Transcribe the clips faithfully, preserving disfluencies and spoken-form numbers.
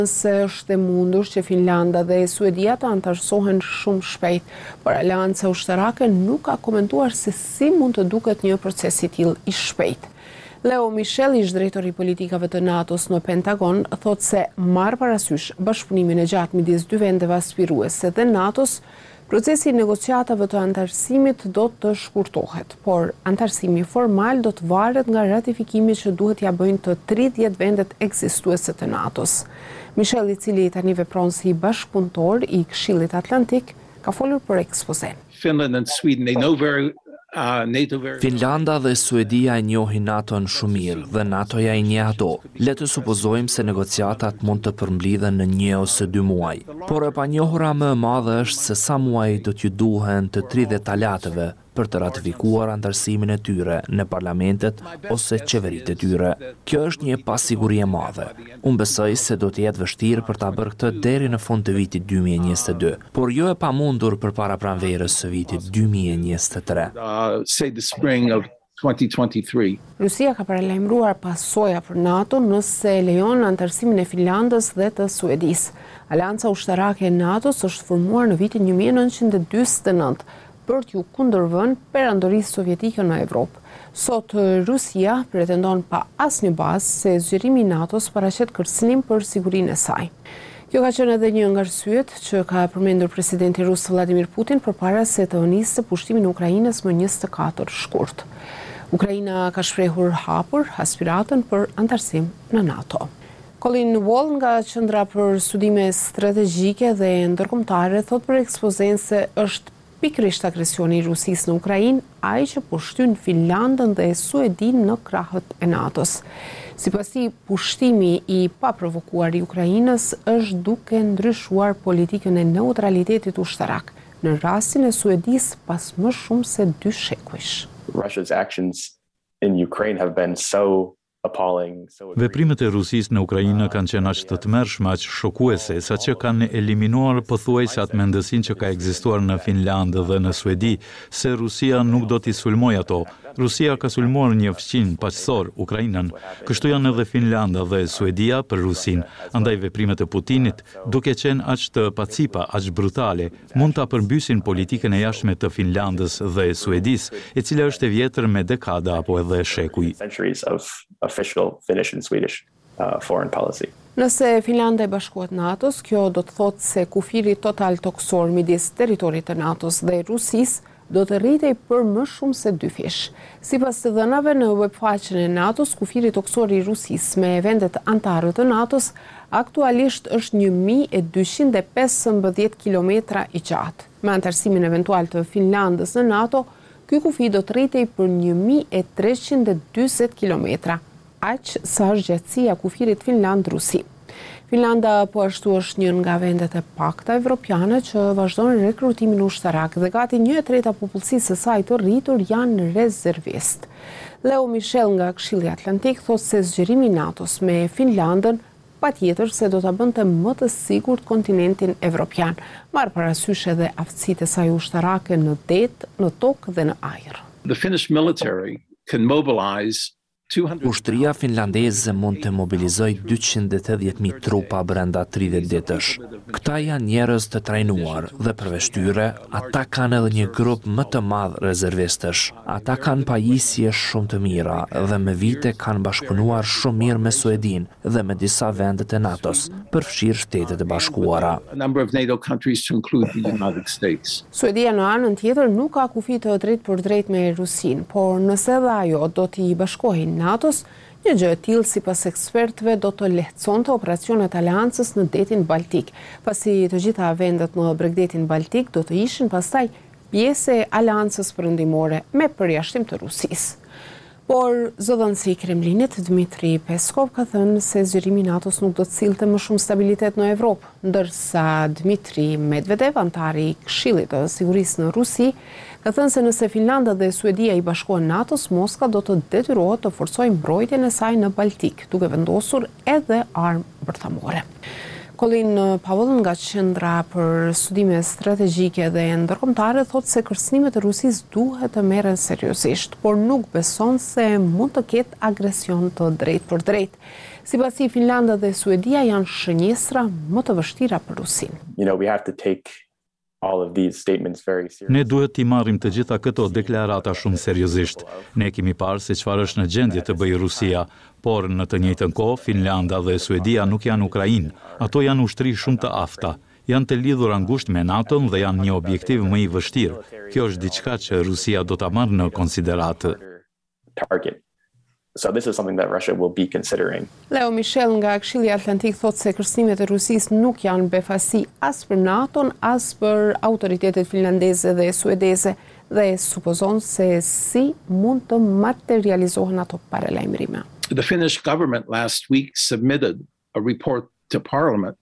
Se është e mundur që Finlanda dhe Suedia të antarësohen shumë shpejt, por Aleanca Ushtarake nuk ka komentuar se si mund të duket një proces i tillë i shpejt. Leo Michel, ish drejtori i politikave të NATO-s në Pentagon, thotë se marr parasysh bashkëpunimin e gjatë midis dy vendeve aspiruese dhe NATO-s, procesi i negociatave të antarësimit do të shkurtohet, por antarësimi formal do të varet nga ratifikimi që duhet ja bëjnë të tridhjetë vendet ekzistuese të NATO-s. Michel, i cili tani vepron si bashkëpunëtor i Këshillit Atlantik, ka folur për ekspozen. Finland and Sweden, they know very Uh, NATO very... Finlanda dhe Suedia e njohin NATO-n shumë mirë dhe NATO-ja i njeh ato. Le të supozojmë se negociatat mund të përmbledhen në një ose dy muaj. Por e panjohura më e madhe është se sa muaj do t'ju duhen të tridhjetë alateve për të ratifikuar antarësimin e tyre në parlamentet ose qeveritë e tyre. Kjo është një pasiguri e madhe. Unë besoj se do të jetë vështirë për ta bërë këtë deri në fund të vitit dy mijë e njëzet e dy, por jo e pamundur përpara pranverës së vitit dy mijë e njëzet e tre. Uh, say the spring of twenty twenty-three. Rusia ka paralajmëruar pasoja për NATO nëse lejon antarësimin e Finlandës dhe të Suedisë. Aleanca Ushtarake e NATO-s është formuar në vitin një mijë e nëntëqind e dyzet e nëntë për t'ju kundërvënë perandorisë sovjetike në Evropë. Sot Rusia pretendon pa asnjë bazë se zgjerimi i NATO-s paraqet kërcënim për sigurinë e saj. Kjo ka qenë edhe një nga arsyet që ka përmendur presidenti rus Vladimir Putin përpara se të nisë pushtimin e Ukrainës më njëzet e katër shkurt. Ukraina ka shprehur hapur aspiratën për antarësim në NATO. Colin Wall nga Qendra për Studime Strategjike dhe Ndërkombëtare thot për ekspozen se është pikërisht agresioni i Rusisë në Ukrainë ai që po shtyn Finlandën dhe Suedinë në krahët e NATO-s. Sipas tij, pushtimi i paprovokuar i Ukrainës është duke ndryshuar politikën e neutralitetit ushtarak në rastin e Suedisë pas më shumë se dy shekujsh. Russia's actions in Ukraine have been so appalling. Veprimet e Rusisë në Ukrainë kanë qenë aq të tmerrshme, aq shokuese, saqë kanë eliminuar pothuajse atë mendësinë që ka ekzistuar në Finlandë dhe në Suedi, se Rusia nuk do t'i sulmojë ato. Rusia ka sulmuar një fqin paqësor, Ukrainën, kështu janë edhe Finlanda dhe Suedia për Rusinë. Andaj veprimet e Putinit, duke qenë aq të pacipa, aq brutale, mund ta përmbysin politikën e jashtme të Finlandës dhe Suedisë, e cila është e vjetër me dekada apo edhe shekuj. Official Finnish and Swedish uh, foreign policy. Nëse Finlanda e bashkohet NATO-s, kjo do të thotë se kufiri total toksor midis territorit të NATO-s dhe Rusisë do të rritej për më shumë se dy fish. Sipas të dhënave në webfaqen e NATO-s, kufiri toksor i Rusisë me vendet anëtare të NATO-s aktualisht është një mijë e dyqind e pesëmbëdhjetë kilometra i gjatë. Me antarësimin eventual të Finlandës në NATO, ky kufi do të rritej për një mijë e treqind e dyzet kilometra, aq sa është gjatësia kufirit Finland-Rusi. Finlanda po ashtu është një nga vendet e pakta evropiane që vazhdon rekrutimin ushtarak dhe gati një e treta popullsisë së saj të rritur janë rezervist. Leo Michel nga Këshilli Atlantik thotë se zgjerimi i NATO-s me Finlandën patjetër se do ta bënte më të sigurt kontinentin evropian, marr parasysh edhe aftësitë e saj ushtarake në det, në tokë dhe në ajër. The Finnish military can mobilize Ushtria finlandeze mund të mobilizoj dyqind e tetëdhjetë mijë trupa brenda tridhjetë ditësh. Këta janë njerëz të trajnuar dhe përveç tyre, ata kanë edhe një grup më të madh rezervistësh. Ata kanë pajisje shumë të mira dhe me vite kanë bashkëpunuar shumë mirë me Suedin dhe me disa vende të NATO-s, përfshirë Shtetet e Bashkuara. Suedia në anën tjetër nuk ka kufi të drejt për drejt me Rusin, por nëse edhe ajo do t'i bashkohin NATO-s, një gjë e tillë sipas ekspertëve do të lehtësonte operacionet aleancës në detin Baltik, pasi të gjitha vendet në bregdetin Baltik do të ishin pastaj pjesë e aleancës perëndimore me përjashtim të Rusisë. Por zëdhënësi i Kremlinit Dmitri Peskov ka thënë se zgjerimi i NATO-s nuk do të sillte më shumë stabilitet në Evropë, ndërsa Dmitri Medvedev, antari i Këshillit të Sigurisë në Rusi, ka thënë se nëse Finlanda dhe Suedia i bashkohen NATO-s, Moska do të detyrohet të forcojë mbrojtjen e saj në Baltik, duke vendosur edhe armë bërthamore. Colin Powell nga Qendra për Studime Strategjike dhe Ndërkombëtare thotë se kërcënimet e Rusisë duhet të merren seriozisht, por nuk beson se mund të ketë agresion të drejtë për drejtë. Sipas tij, Finlanda dhe Suedia janë shënjestra më të vështira për Rusinë. You know, we have to take all of these statements very seriously. Ne duhet t'i marrim të gjitha këto deklarata shumë seriozisht. Ne kemi parë se çfarë është në gjendje të bëjë Rusia, por në të njëjtën kohë Finlanda dhe Suedia nuk janë Ukrainë. Ato janë ushtri shumë të afta. Janë të lidhur angusht me NATO-n dhe janë një objektiv më i vështirë. Kjo është diçka që Rusia do ta marrë në konsideratë. Target. So this is something that Russia will be considering. Leo Michel nga Këshilli Atlantik thotë se kërcënimet e Rusisë nuk janë befasi as për NATO-n, as për autoritetet finlandeze dhe suedeze dhe supozon se si mund të materializohen ato paralajmërime. The Finnish government last week submitted a report to Parliament.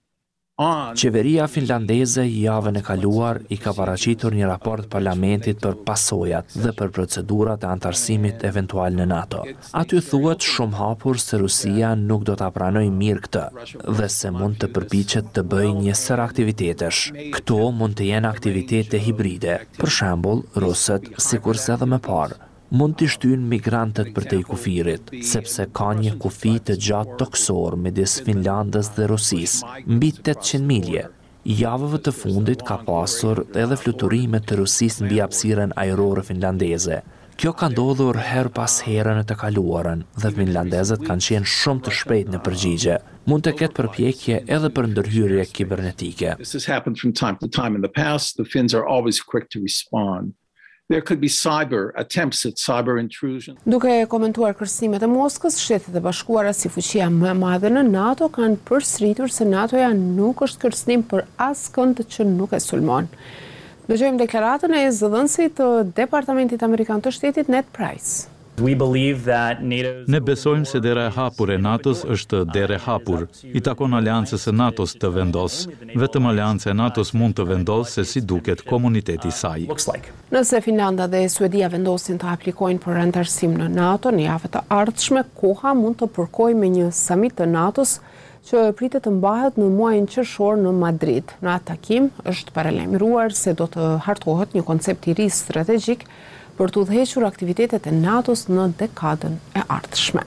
Qeveria finlandeze javën e kaluar i ka paraqitur një raport parlamentit për pasojat dhe për procedurat e antarësimit eventual në NATO. Aty thuhet shumë hapur se Rusia nuk do ta pranojë mirë këtë dhe se mund të përpiqet të bëjë një sër aktivitetesh. Këto mund të jenë aktivitete hibride, për shembull, rusët, sikurse edhe më parë, mund të shtyjnë migrantët për te i kufirit, sepse ka një kufi të gjatë toksor midis Finlandës dhe Rusisë, mbi tetëqind milje. Javëve të fundit ka pasur edhe fluturime të Rusisë mbi hapësirën ajrore finlandeze. Kjo ka ndodhur her pas here në të kaluarën dhe finlandezët kanë qenë shumë të shpejt në përgjigje. Mund të ketë përpjekje edhe për ndërhyrje kibernetike. This has happened from time to time in the past. The Finns are always quick to respond. There could be cyber attempts at cyber intrusion. Duke komentuar kërcënimet e Moskës, Shtetet e Bashkuara si fuqia më e madhe në NATO kanë përsëritur se NATO-ja nuk është kërcënim për askënd që nuk e sulmon. Dëgjojmë deklaratën e zëdhënësit të Departamentit Amerikan të Shtetit Ned Price. We believe that NATO's Ne besojmë se dera e hapur e NATO-s është derë e hapur. I takon aleancës së NATO-s të vendos. Vetëm aleanca e NATO-s mund të vendosë se si duket komuniteti i saj. looks like. Nëse Finlanda dhe Suedia vendosin të aplikojnë për antarësim në NATO në javët të ardhshme, koha mund të përkojë me një samit të NATO-s që pritet të mbahet në muajin qershor në Madrid. Në atë takim është paralajmëruar se do të hartohet një koncept i ri strategjik për të udhëhequr aktivitetet e NATO-s në dekadën e ardhshme.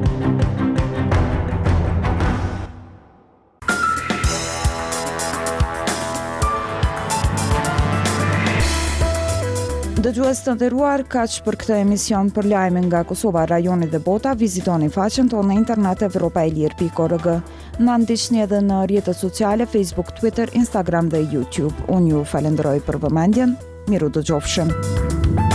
Dëgjues të nderuar, kaq për këtë emision për lajme nga Kosova, rajoni dhe bota. Vizitoni faqen tonë në internet evropaelir pikë org. Na ndiqni edhe në rrjetet sociale Facebook, Twitter, Instagram dhe YouTube. Unë ju falenderoj për vëmendjen. Miru dëgjofshim.